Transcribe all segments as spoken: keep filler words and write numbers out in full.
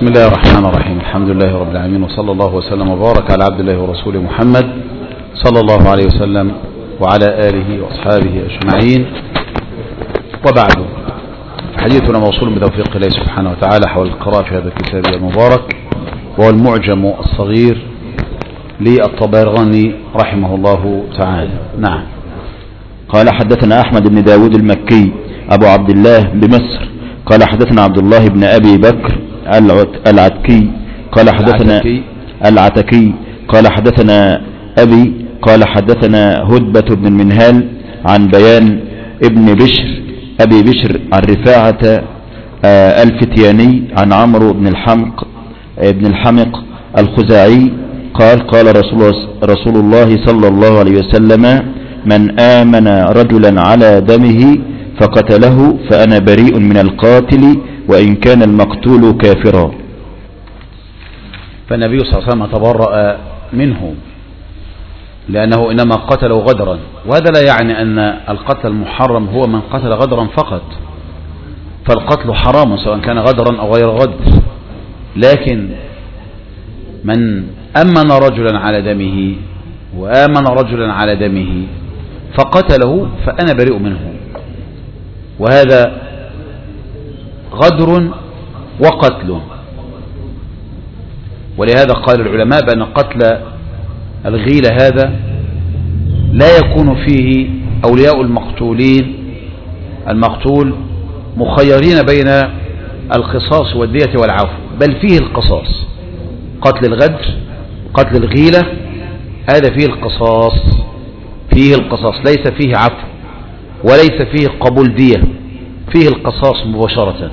بسم الله الرحمن الرحيم. الحمد لله رب العالمين، وصلى الله وسلم وبارك على عبد الله ورسوله محمد صلى الله عليه وسلم وعلى آله وأصحابه أجمعين، وبعد. حديثنا موصول بتوفيق الله سبحانه وتعالى حول القراءة في هذا الكتاب المبارك، وهو المعجم الصغير للطبراني رحمه الله تعالى. نعم. قال حدثنا أحمد بن داود المكي أبو عبد الله بمصر قال حدثنا عبد الله بن أبي بكر العتكي قال حدثنا العتكي قال حدثنا أبي قال حدثنا هدبة بن المنهال عن بيان ابن بشر أبي بشر عن رفاعة الفتياني عن عمرو بن الحمق ابن الحمق الخزاعي قال قال رسول, رسول الله صلى الله عليه وسلم: من آمن رجلا على دمه فقتله فأنا بريء من القاتل وإن كان المقتول كافرا. فالنبي صلى الله عليه وسلم تبرأ منه لأنه إنما قتله غدرا، وهذا لا يعني أن القتل المحرم هو من قتل غدرا فقط، فالقتل حرام سواء كان غدرا أو غير غدر، لكن من أمن رجلا على دمه وآمن رجلا على دمه فقتله فأنا بريء منه، وهذا غدر وقتل. ولهذا قال العلماء بأن قتل الغيلة هذا لا يكون فيه أولياء المقتولين المقتول مخيرين بين القصاص والدية والعفو، بل فيه القصاص. قتل الغدر قتل الغيلة هذا فيه القصاص فيه القصاص ليس فيه عفو وليس فيه قبول دية، فيه القصاص مباشرة،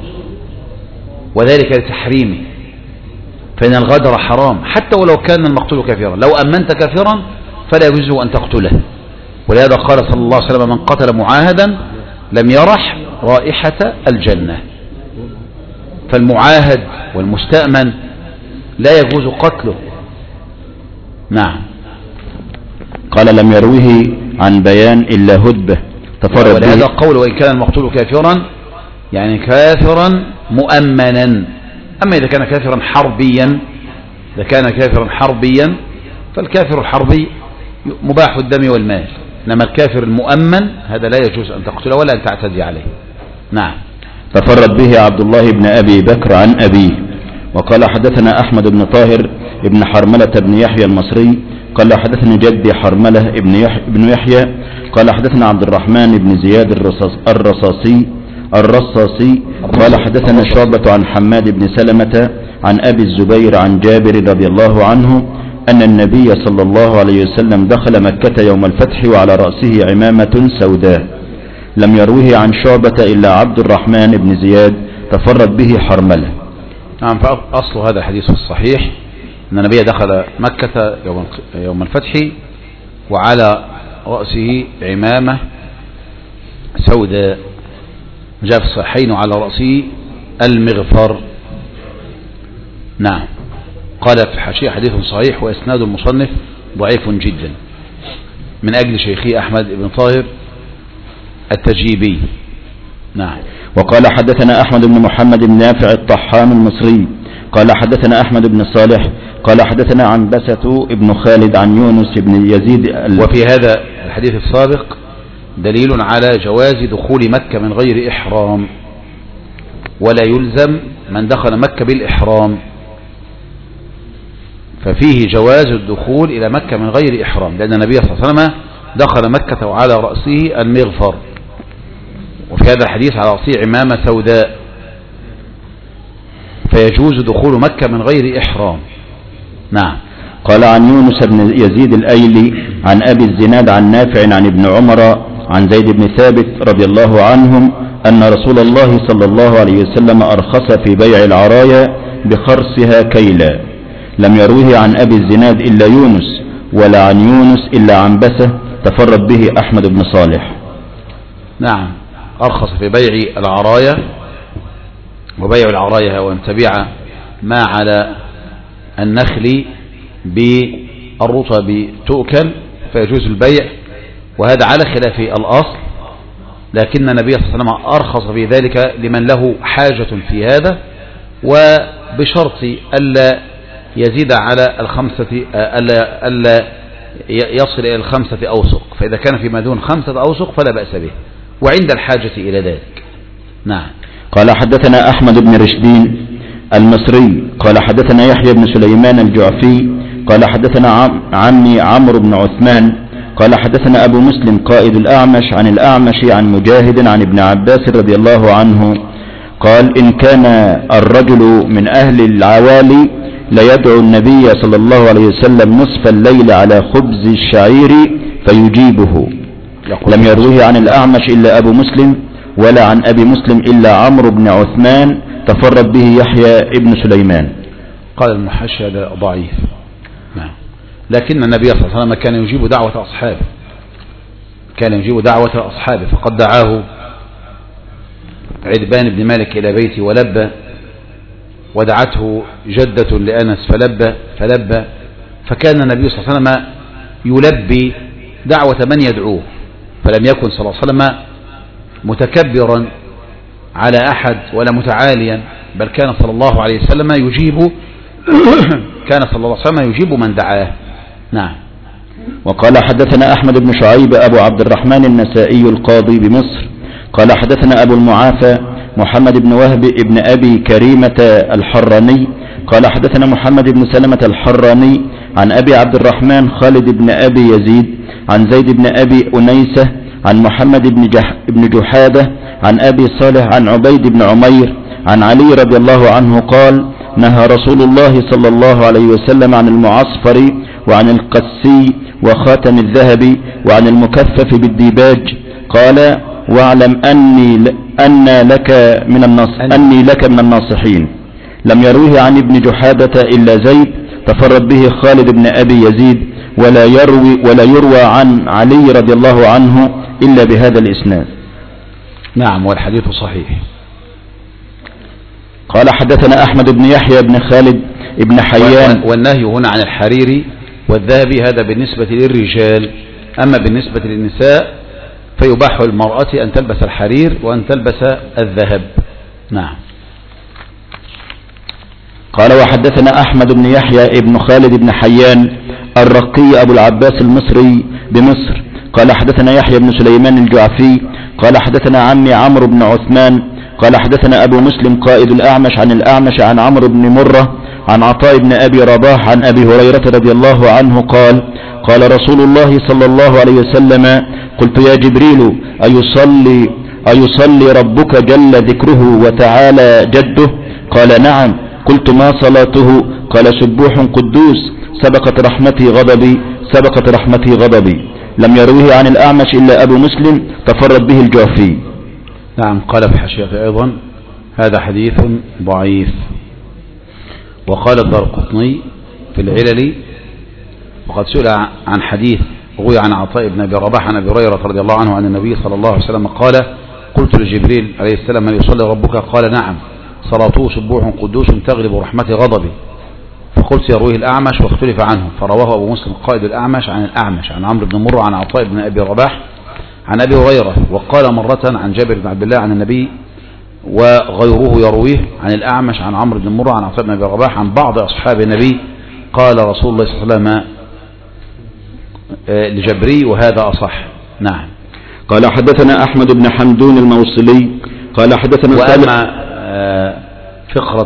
وذلك لتحريمه، فإن الغدر حرام حتى ولو كان المقتول كافرا. لو أمنت كافرا فلا يجوز أن تقتله، ولهذا قال صلى الله عليه وسلم: من قتل معاهدا لم يرح رائحة الجنة. فالمعاهد والمستأمن لا يجوز قتله. نعم. قال: لم يروه عن بيان إلا هدبة تفرد. ولهذا قول: وإن كان المقتول كافرا، يعني كافرا مؤمنا. أما إذا كان كافرا حربيا إذا كان كافرا حربيا فالكافر الحربي مباح الدم والمال، إنما الكافر المؤمن هذا لا يجوز أن تقتله ولا أن تعتدي عليه. نعم. تفرد به عبد الله بن أبي بكر عن أبيه. وقال حدثنا أحمد بن طاهر ابن حرملة بن يحيى المصري قال حدثني جدي حرملة ابن يحيى, ابن يحيى قال حدثنا عبد الرحمن بن زياد الرصاص الرصاصي الرصاصي قال حدثنا شعبة عن حماد بن سلمة عن أبي الزبير عن جابر رضي الله عنه أن النبي صلى الله عليه وسلم دخل مكة يوم الفتح وعلى رأسه عمامة سوداء. لم يروه عن شعبة إلا عبد الرحمن بن زياد تفرد به حرملة. نعم. فأصل هذا الحديث الصحيح أن النبي دخل مكة يوم الفتح وعلى رأسه عمامة سوداء، جاء في الصحيحين وعلى رأسه المغفر. نعم. قال في حاشية: حديث صحيح وإسناد المصنف ضعيف جدا، من أجل شيخي أحمد بن طاهر التجيبي. نعم. وقال حدثنا أحمد بن محمد بن نافع الطحان المصري قال حدثنا أحمد بن صالح قال حدثنا عنبسة ابن خالد عن يونس بن يزيد ال... وفي هذا الحديث السابق دليل على جواز دخول مكة من غير إحرام، ولا يلزم من دخل مكة بالإحرام، ففيه جواز الدخول إلى مكة من غير إحرام، لأن النبي صلى الله عليه وسلم دخل مكة وعلى رأسه المغفر، وفي هذا الحديث على رأسه عمامة سوداء، فيجوز دخول مكة من غير إحرام. نعم. قال عن يونس بن يزيد الأيلي عن أبي الزناد عن نافع عن ابن عمر عن زيد بن ثابت رضي الله عنهم أن رسول الله صلى الله عليه وسلم أرخص في بيع العرايا بخرصها كيلا. لم يروه عن أبي الزناد إلا يونس، ولا عن يونس إلا عنبسة تفرد به أحمد بن صالح. نعم. أرخص في بيع العرايا، وبيع العرايا هو أن تبيع ما على النخل بالرطب تؤكل فيجوز البيع، وهذا على خلاف الأصل، لكن النبي صلى الله عليه وسلم أرخص في ذلك لمن له حاجة في هذا، وبشرط ألا يزيد على الخمسة، ألا, ألا يصل إلى الخمسة أوسق، فإذا كان فيما دون خمسة أوسق فلا بأس به وعند الحاجة إلى ذلك. نعم. قال حدثنا أحمد بن رشدين المصري قال حدثنا يحيى بن سليمان الجعفي قال حدثنا عمي عمرو بن عثمان قال حدثنا أبو مسلم قائد الأعمش عن الأعمش عن مجاهد عن ابن عباس رضي الله عنه قال إن كان الرجل من أهل العوالي ليدعو النبي صلى الله عليه وسلم نصف الليل على خبز الشعير فيجيبه. لم يروه عن الأعمش إلا أبو مسلم ولا عن أبي مسلم إلا عمرو بن عثمان تفرد به يحيى ابن سليمان. قال المحشي هذا ضعيف. نعم. لكن النبي صلى الله عليه وسلم كان يجيب دعوة أصحابه، كان يجيب دعوة أصحابه، فقد دعاه عدبان بن مالك إلى بيته ولبى، ودعته جدة لأنس فلبى فلبى فكان النبي صلى الله عليه وسلم يلبي دعوة من يدعوه، فلم يكن صلى الله عليه وسلم متكبرا على أحد ولا متعاليا، بل كان صلى الله عليه وسلم يجيب كان صلى الله عليه وسلم يجيب من دعاه. نعم. وقال حدثنا أحمد بن شعيب أبو عبد الرحمن النسائي القاضي بمصر قال حدثنا أبو المعافى محمد بن وهب بن أبي كريمة الحراني قال حدثنا محمد بن سلمة الحراني عن أبي عبد الرحمن خالد بن أبي يزيد عن زيد بن أبي أنيسة عن محمد بن, جح بن جحادة عن أبي صالح عن عبيد بن عمير عن علي رضي الله عنه قال نهى رسول الله صلى الله عليه وسلم عن المعصفر وعن القسي وخاتم الذهب وعن المكفف بالديباج قال واعلم أني, أن لك من النص أني لك من الناصحين. لم يروه عن ابن جحادة إلا زيد تفرد به خالد بن أبي يزيد ولا يروي, ولا يروى عن علي رضي الله عنه إلا بهذا الإسناد. نعم. والحديث صحيح. قال حدثنا أحمد بن يحيى بن خالد بن حيان. والنهي هنا عن الحرير والذهب هذا بالنسبة للرجال، أما بالنسبة للنساء فيباح المرأة أن تلبس الحرير وأن تلبس الذهب. نعم. قال وحدثنا أحمد بن يحيى بن خالد بن حيان الرقي أبو العباس المصري بمصر قال حدثنا يحيى بن سليمان الجعفي قال حدثنا عمي عمرو بن عثمان قال حدثنا أبو مسلم قائد الأعمش عن الأعمش عن عمرو بن مرة عن عطاء بن أبي رباح عن أبي هريرة رضي الله عنه قال قال رسول الله صلى الله عليه وسلم قلت يا جبريل أيصلي, أيصلي ربك جل ذكره وتعالى جده قال نعم. قلت ما صلاته قال سبوح قدوس سبقت رحمتي غضبي سبقت رحمتي غضبي. لم يروه عن الأعمش إلا أبو مسلم تفرد به الجعفي. نعم. قال في حاشيته أيضا هذا حديث ضعيف. وقال الدارقطني في العلل وقد سئل عن حديث روي عن عطاء بن أبي رباح عن أبي هريرة رضي الله عنه عن النبي صلى الله عليه وسلم قال قلت لجبريل عليه السلام هل يصلي ربك قال نعم صلاته سبوح قدوس تغلب رحمة غضبي، فقلت يرويه الأعمش واختلف عنه، فرواه أبو مسلم قائد الأعمش عن الأعمش عن عمرو بن مرة عن عطاء بن أبي رباح عن أبي هريرة، وقال مرة عن جابر بن عبد الله عن النبي وغيره يرويه عن الأعمش عن عمرو بن مرة عن عطاء بن أبي رباح عن بعض أصحاب النبي قال رسول الله صلى الله عليه وسلم لجبري وهذا أصح. نعم. قال حدثنا أحمد بن حمدون الموصلي قال حدثنا وأما فقرة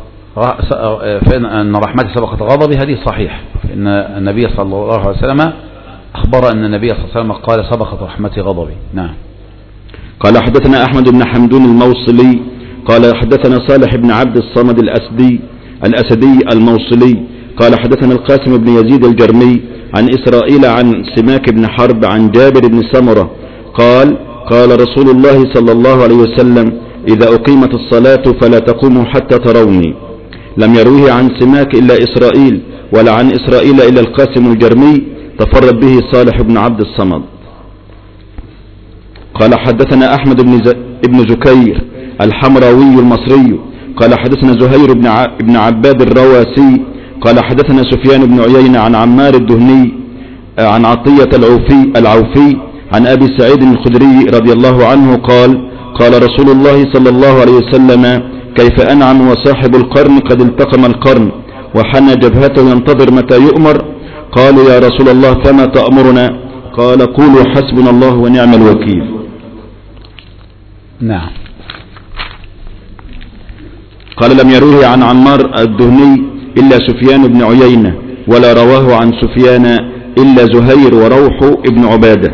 فإن رحمتي سبقت غضبي هذه صحيح، فإن النبي صلى الله عليه وسلم أخبر أن النبي صلى الله عليه وسلم قال سبقت رحمتي غضبي. نعم. قال حدثنا أحمد بن حمدون الموصلي قال حدثنا صالح بن عبد الصمد الأسدي الأسدي الموصلي قال حدثنا القاسم بن يزيد الجرمي عن إسرائيل عن سماك بن حرب عن جابر بن سمرة قال قال رسول الله صلى الله عليه وسلم إذا أقيمت الصلاة فلا تقوموا حتى تروني. لم يروه عن سماك إلا إسرائيل ولا عن إسرائيل إلا القاسم الجرمي تفرد به صالح بن عبد الصمد. قال حدثنا أحمد بن, ز... بن زكير الحمراوي المصري قال حدثنا زهير بن, ع... بن عباد الرواسي قال حدثنا سفيان بن عيينة عن عمار الدهني عن عطية العوفي, العوفي عن أبي سعيد الخدري رضي الله عنه قال قال رسول الله صلى الله عليه وسلم كيف أنعم وصاحب القرن قد التقم القرن وحنى جبهته ينتظر متى يؤمر. قالوا يا رسول الله فما تأمرنا؟ قال قولوا حسبنا الله ونعم الوكيل. نعم. قال لم يروه عن عمار الدهني إلا سفيان بن عيينة ولا رواه عن سفيان إلا زهير وروح ابن عبادة.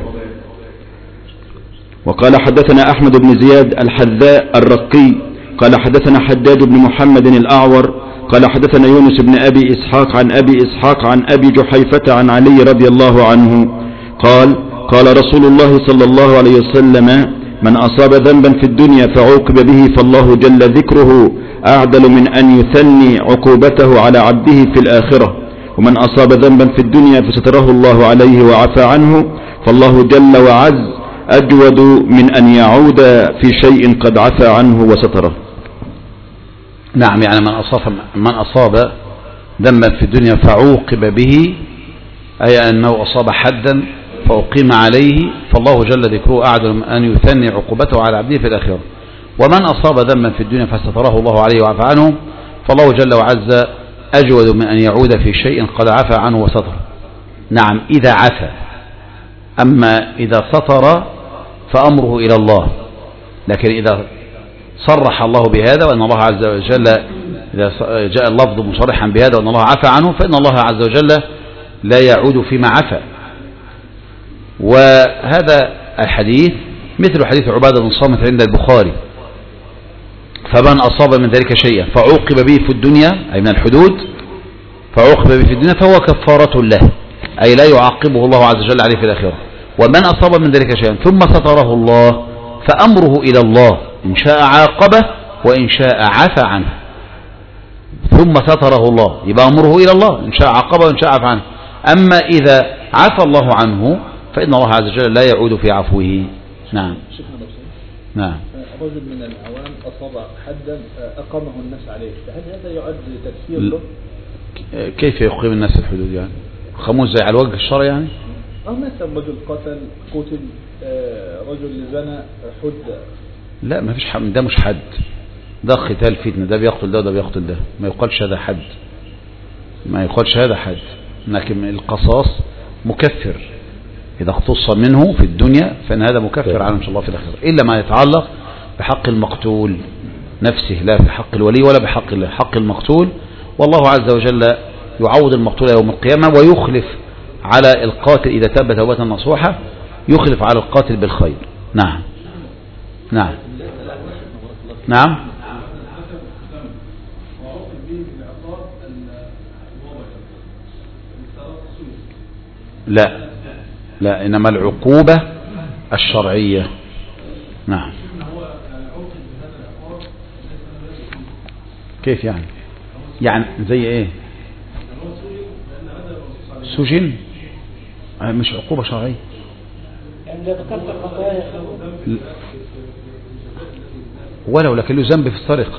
وقال حدثنا أحمد بن زياد الحذاء الرقي قال حدثنا حجاج بن محمد الأعور قال حدثنا يونس بن أبي إسحاق عن أبي إسحاق عن أبي جحيفة عن علي رضي الله عنه قال قال رسول الله صلى الله عليه وسلم من أصاب ذنبا في الدنيا فعوقب به فالله جل ذكره أعدل من أن يثني عقوبته على عبده في الآخرة ومن أصاب ذنبا في الدنيا فستره الله عليه وعفى عنه فالله جل وعز أجود من أن يعود في شيء قد عفى عنه وستره. نعم، يعني من أصاب, من أصاب ذنبا في الدنيا فعوقب به أي أنه أصاب حدا فأقيم عليه فالله جل ذكره أعدل من أن يثني عقوبته على عبده في الآخرة. ومن أصاب ذنبا في الدنيا فستره الله عليه وعفى عنه فالله جل وعز أجود من أن يعود في شيء قد عفى عنه وستره. نعم إذا عفى، أما إذا سطر فأمره إلى الله. لكن إذا صرح الله بهذا وأن الله عز وجل إذا جاء اللفظ مصرحا بهذا وأن الله عفى عنه فإن الله عز وجل لا يعود فيما عفى. وهذا الحديث مثل حديث عبادة بن صامت عند البخاري فمن أصاب من ذلك شيئا فعوقب به في الدنيا أي من الحدود فعوقب به في الدنيا فهو كفارة له أي لا يعاقبه الله عز وجل عليه في الآخرة. ومن أصاب من ذلك شيئا ثم ستره الله فأمره إلى الله إن شاء عاقبه وإن شاء عفى عنه. ثم ستره الله يبقى أمره إلى الله إن شاء عاقبه وإن شاء عفى عنه. أما إذا عفى الله عنه فإن الله عز وجل لا يعود في عفوه. نعم. نعم. رجل من العوام أصاب حدا أقامه الناس عليه فهل هذا يعد تكفير له؟ كيف يقيم الناس الحدود يعني؟ خموس زي على الوجه الشرعي يعني؟ أو مثلا رجل قتل قتل رجل زنى حد. لا ما فيش حد، ده مش حد، ده قتال فتنة، ده بيقتل ده وده بيقتل ده، ما يقالش هذا حد، ما يقالش هذا حد. لكن القصاص مكفر إذا اقتص منه في الدنيا فإن هذا مكفر عنه إن شاء الله في الآخرة إلا ما يتعلق بحق المقتول نفسه لا في حق الولي ولا بحق الله، حق المقتول. والله عز وجل يعوض المقتول يوم القيامة ويخلف على القاتل إذا تاب توبة نصوحة يخلف على القاتل بالخير. نعم نعم نعم. لا لا إنما العقوبة الشرعية. نعم. كيف يعني؟ يعني زي ايه؟ سجن مش عقوبة شرعية. ولو لكن له ذنب في السرقة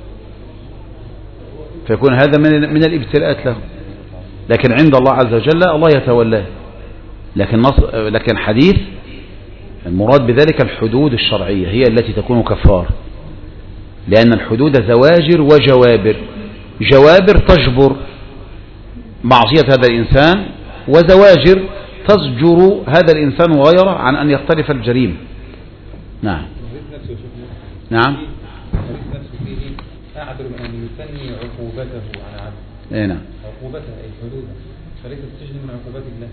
فيكون هذا من من الابتلاءات له، لكن عند الله عز وجل الله يتولاه. لكن لكن حديث المراد بذلك الحدود الشرعية هي التي تكون كفار، لأن الحدود زواجر وجوابر. جوابر تجبر معصية هذا الإنسان وزواجر تزجر هذا الإنسان وغيره عن أن يقترف الجريمة. نعم نعم. أعدل من أن يثني عقوبته على عبده. إيه نعم. عقوبته أي حدوده فليس السجن من عقوبات الله.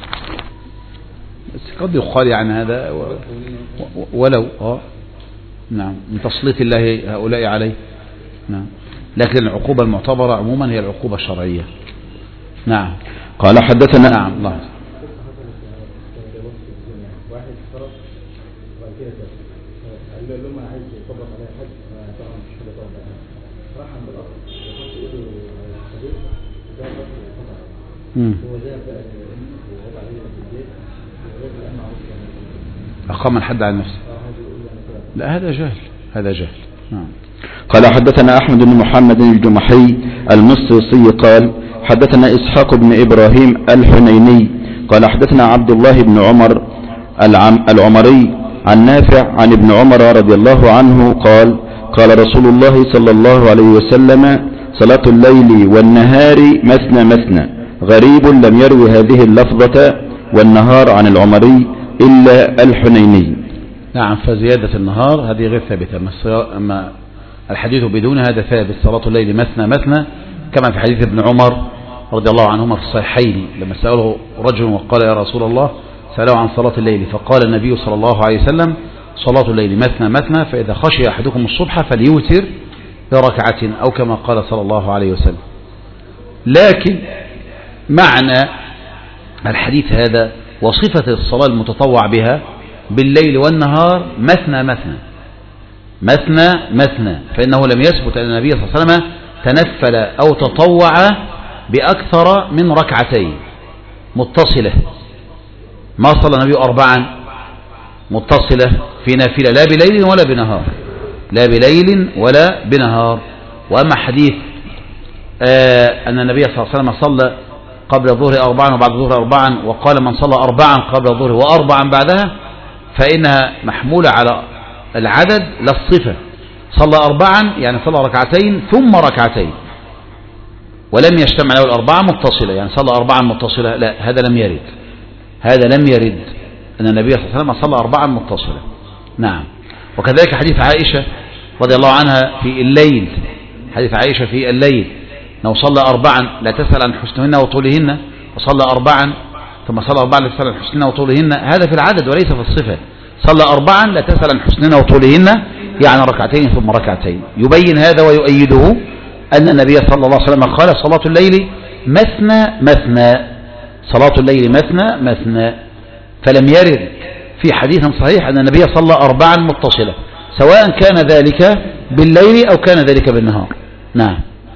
بس قد يقال يعني هذا و... و... ولو اه نعم من تسليط الله هؤلاء عليه. نعم. لكن العقوبة المعتبرة عموما هي العقوبة الشرعية. نعم. قال حدثنا. نعم الله. أقام الحد على نفسه. لا هذا جهل، هذا جهل. نعم. قال حدثنا أحمد بن محمد الجمحي المصري قال حدثنا إسحاق بن إبراهيم الحنيني قال حدثنا عبد الله بن عمر العم العمري عن نافع عن ابن عمر رضي الله عنه قال قال رسول الله صلى الله عليه وسلم صلاة الليل والنهار مثنى مثنى. غريب لم يروي هذه اللفظة والنهار عن العمري إلا الحنيني. نعم، فزيادة النهار هذه غير ثابتة، أما الحديث بدون هذا ثابت. صلاة الليل مثنى مثنى كما في حديث ابن عمر رضي الله عنهما في الصحيحين لما سأله رجل وقال يا رسول الله، سأله عن صلاة الليل فقال النبي صلى الله عليه وسلم صلاة الليل مثنى مثنى فإذا خشي أحدكم الصبح فليوتر بركعة أو كما قال صلى الله عليه وسلم. لكن معنى الحديث هذا وصفة الصلاة المتطوع بها بالليل والنهار مثنى مثنى مثنى مثنى، فإنه لم يثبت أن النبي صلى الله عليه وسلم تنفل أو تطوع بأكثر من ركعتين متصلة. ما صلى النبي أربعا متصلة في نافلة لا بليل ولا بنهار، لا بليل ولا بنهار. وأما حديث آه أن النبي صلى الله عليه وسلم صلى قبل الظهر أربعا وبعد الظهر أربعا وقال من صلى أربعا قبل الظهر وأربعا بعدها فإنها محمولة على العدد لا الصفة. صلى أربعا يعني صلى ركعتين ثم ركعتين، ولم يجتمع له الأربعة متصلة يعني صلى أربعا متصلة، لا هذا لم يرد، هذا لم يرد أن النبي صلى الله عليه وسلم صلى أربعا متصلة. نعم. وكذلك حديث عائشة رضي الله عنها في الليل، حديث عائشة في الليل لو صلى أربعا لا تسأل عن حسنهن وطولهن، وصلى أربعا ثم صلى أربعا لا تسأل عن حسنهن وطولهن، هذا في العدد وليس في الصفة. صلى أربعا لا تسأل عن حسنهن وطولهن يعني ركعتين ثم ركعتين. يبين هذا ويؤيده أن النبي صلى الله عليه وسلم قال صلاة الليل مثنى مثنى، صلاة الليل مثنى مثنى، فلم يرد في حديث صحيح أن النبي صلى أربعا متصلة سواء كان ذلك بالليل أو كان ذلك بالنهار. نعم.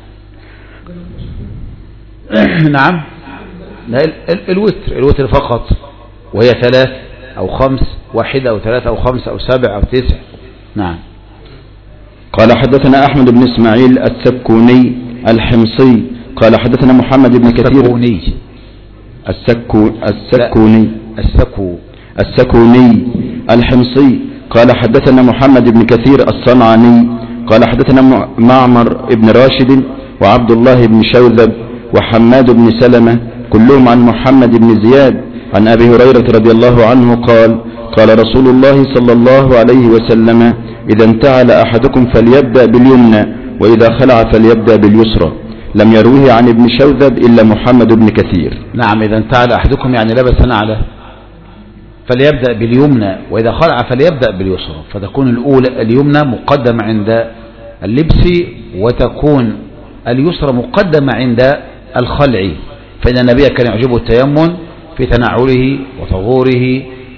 نعم. الوتر الوتر فقط، وهي ثلاث أو خمس، واحدة أو ثلاثة أو خمس أو سبع أو تسع. نعم. قال حدثنا أحمد بن إسماعيل السكوني الحمصي قال حدثنا محمد بن كثير السكوني السكو السكوني السكو السكوني الحمصي قال حدثنا محمد بن كثير الصنعاني قال حدثنا معمر بن راشد وعبد الله بن شوذب وحماد بن سلمة كلهم عن محمد بن زياد عن أبي هريرة رضي الله عنه قال قال رسول الله صلى الله عليه وسلم إذا انتعل أحدكم فليبدأ باليمنى وإذا خلع فليبدأ باليسرى. لم يروه عن ابن شوذب إلا محمد بن كثير. نعم. إذا انتعل أحدكم يعني لبس نعله فليبدأ باليمنى وإذا خلع فليبدأ باليسرى، فتكون الأولى اليمنى مقدمة عند اللبس وتكون اليسرى مقدمة عند الخلع، فإن النبي كان يعجبه التيمم في تنعله وطهوره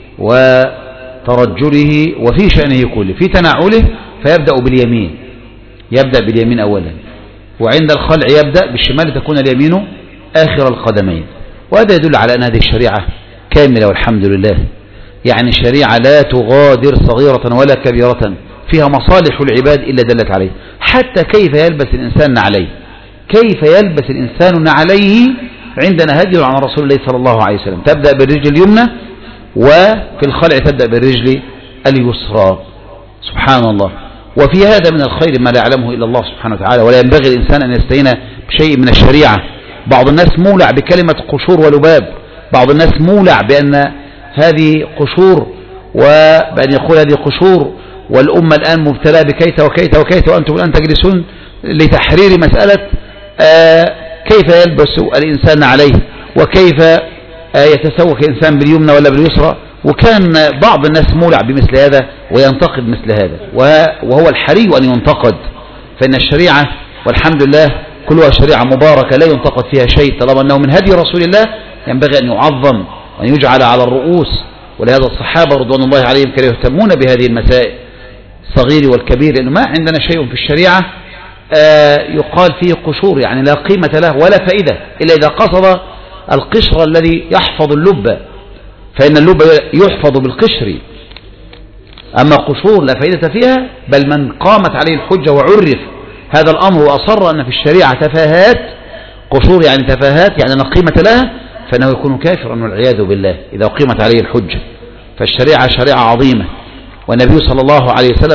وترجله وفي شأنه كله. في تنعله فيبدأ باليمين، يبدأ باليمين أولا، وعند الخلع يبدأ بالشمال تكون اليمين آخر القدمين. وهذا يدل على أن هذه الشريعة كاملة والحمد لله، يعني الشريعة لا تغادر صغيرة ولا كبيرة، فيها مصالح العباد إلا دلت عليه. حتى كيف يلبس الإنسان نعليه، كيف يلبس الإنسان نعليه عندنا هدي عن رسول الله صلى الله عليه وسلم، تبدأ بالرجل اليمنى وفي الخلع تبدأ بالرجل اليسرى. سبحان الله. وفي هذا من الخير ما لا يعلمه إلا الله سبحانه وتعالى، ولا ينبغي الإنسان أن يستهين بشيء من الشريعة. بعض الناس مولع بكلمة قشور ولباب، بعض الناس مولع بأن هذه قشور وبأن يقول هذه قشور والأمة الآن مبتلى بكيت وكيت وكيت وأنتم الآن تجلسون لتحرير مسألة آه كيف يلبس الإنسان عليه وكيف آه يتسوق الإنسان باليمنى ولا باليسرى. وكان بعض الناس مولع بمثل هذا وينتقد مثل هذا، وهو الحري أن ينتقد، فإن الشريعة والحمد لله كلها شريعة مباركة لا ينتقد فيها شيء طالما أنه من هدي رسول الله، ينبغي أن يعظم وأن يجعل على الرؤوس. ولهذا الصحابة رضوان الله عليهم كانوا يهتمون بهذه المسائل الصغير والكبير، لأنه ما عندنا شيء في الشريعة آه يقال فيه قشور يعني لا قيمة له ولا فائدة إلا إذا قصد القشر الذي يحفظ اللب، فإن اللب يحفظ بالقشر. أما قشور لا فائدة فيها، بل من قامت عليه الحجة وعرف هذا الأمر وأصر أن في الشريعة تفاهات، قشور يعني تفاهات يعني لا قيمة لها، فإنه يكون كافرا والعياذ بالله إذا قيمت عليه الحجة. فالشريعة شريعة عظيمة، والنبي صلى الله عليه وسلم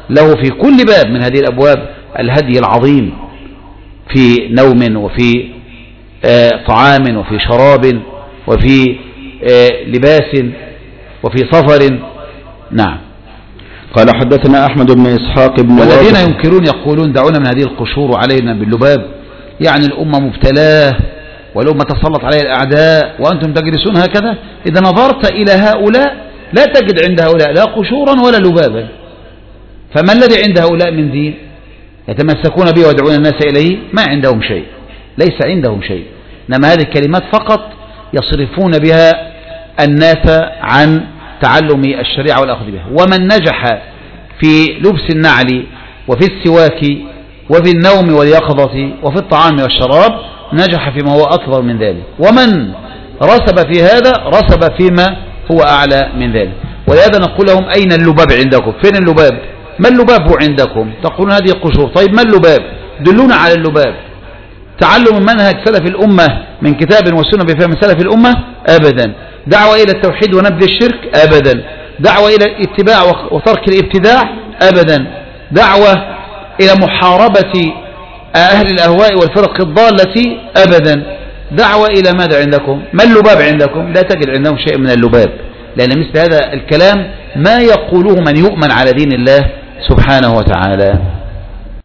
له في كل باب من هذه الأبواب الهدي العظيم في نوم وفي آه طعام وفي شراب وفي آه لباس وفي سفر. نعم. قال حدثنا أحمد بن إسحاق بن والذين ينكرون يقولون دعونا من هذه القشور علينا باللباب، يعني الأمة مبتلاه والأمة تسلط عليها الأعداء وأنتم تجلسون هكذا. إذا نظرت إلى هؤلاء لا تجد عند هؤلاء لا قشورا ولا لبابا، فما الذي عند هؤلاء من دين يتمسكون به ويدعون الناس إليه؟ ما عندهم شيء، ليس عندهم شيء، إنما هذه الكلمات فقط يصرفون بها الناس عن تعلم الشريعة والأخذ بها. ومن نجح في لبس النعل وفي السواك وفي النوم واليقظة وفي الطعام والشراب نجح فيما هو أكبر من ذلك، ومن رسب في هذا رسب فيما هو أعلى من ذلك. ولهذا نقول لهم أين اللباب عندكم؟ فين اللباب؟ ما اللباب عندكم؟ تقولون هذه قشور. طيب ما اللباب؟ دلونا على اللباب. تعلم منهج سلف الأمة من كتاب وسنة بفهم سلف الأمة؟ أبدا. دعوة إلى التوحيد ونبذ الشرك؟ أبدا. دعوة إلى الاتباع وترك الابتداع؟ أبدا. دعوة إلى محاربة أهل الأهواء والفرق الضالة؟ أبدا. دعوة إلى ماذا عندكم؟ ما اللباب عندكم؟ لا تجد عندهم شيء من اللباب، لأن مثل هذا الكلام ما يقوله من يؤمن على دين الله سبحانه وتعالى.